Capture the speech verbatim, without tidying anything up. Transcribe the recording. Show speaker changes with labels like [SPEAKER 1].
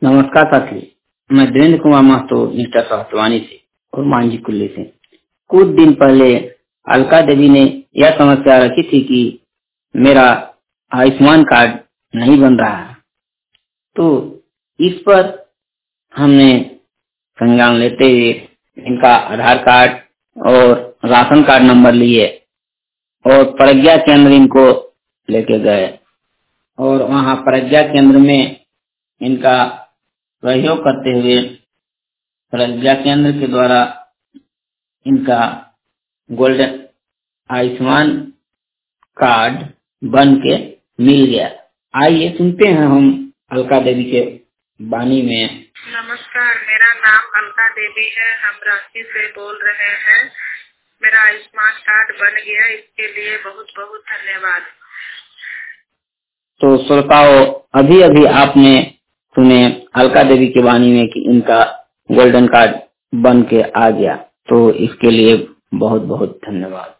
[SPEAKER 1] नमस्कार साथी, मैं देवेंद्र कुमार महतो निष्ठा स्वास्थ्यवाणी से और मांझी कुल्ली से। कुछ दिन पहले अलका देवी ने यह समस्या रखी थी कि मेरा आयुष्मान कार्ड नहीं बन रहा है, तो इस पर हमने संज्ञान लेते हुए इनका आधार कार्ड और राशन कार्ड नंबर लिए और प्रज्ञा केंद्र इनको लेके गए और वहाँ प्रज्ञा केंद्र में इनका सहयोग करते हुए प्रज्ञा केंद्र के द्वारा इनका गोल्डन आयुष्मान कार्ड बन के मिल गया। आइए सुनते हैं हम अलका देवी के वाणी में।
[SPEAKER 2] नमस्कार, मेरा नाम अलका देवी है। हम रांची से बोल रहे हैं। मेरा आयुष्मान कार्ड बन गया, इसके लिए बहुत बहुत धन्यवाद।
[SPEAKER 1] तो श्रोताओं, अभी अभी आपने सुने अलका देवी की वाणी में कि इनका गोल्डन कार्ड बन के आ गया, तो इसके लिए बहुत बहुत धन्यवाद।